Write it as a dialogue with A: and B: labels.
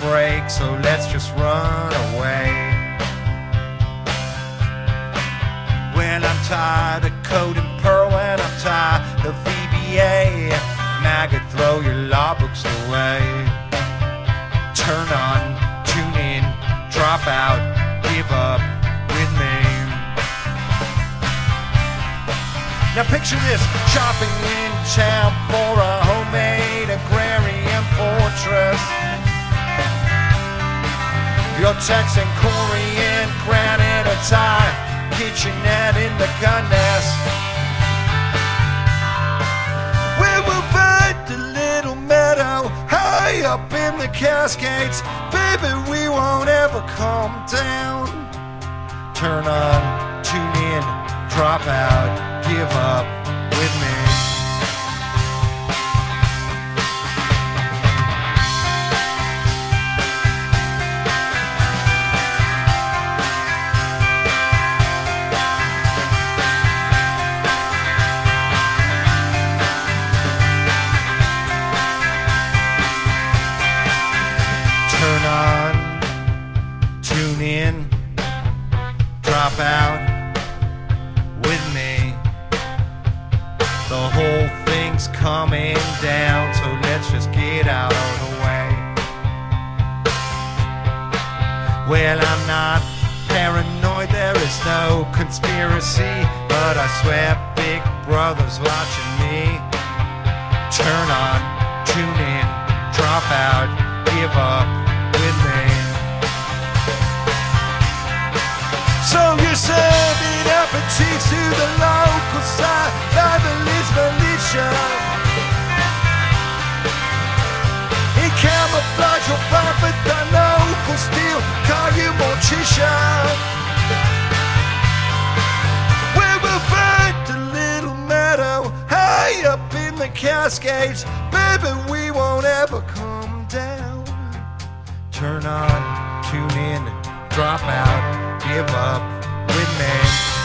A: break, so let's just run away. When I'm tired of Code and Pearl and I'm tired of VBA, maggot, throw your law books away. Turn on, tune in, drop out, give up with me. Now picture this, shopping in town for a homemade agrarian fortress. Your Texan Korean granite attire, kitchenette in the gun nest. We will find the little meadow high up in the Cascades. Baby, we won't ever come down. Turn on, tune in, drop out, give up with me. Turn on, tune in, drop out with me. The whole thing's coming down, so let's just get out of the way. Well, I'm not paranoid, there is no conspiracy, but I swear Big Brother's watching me. Turn on, tune in, drop out, give up with me. So you're serving aperitifs to the local side, rivalry's militia. In camouflage you'll find, but the local still call you Morticia. We will find a little meadow high up in the Cascades. Baby, we won't ever come down. Turn on, tune in, drop out, give up with me.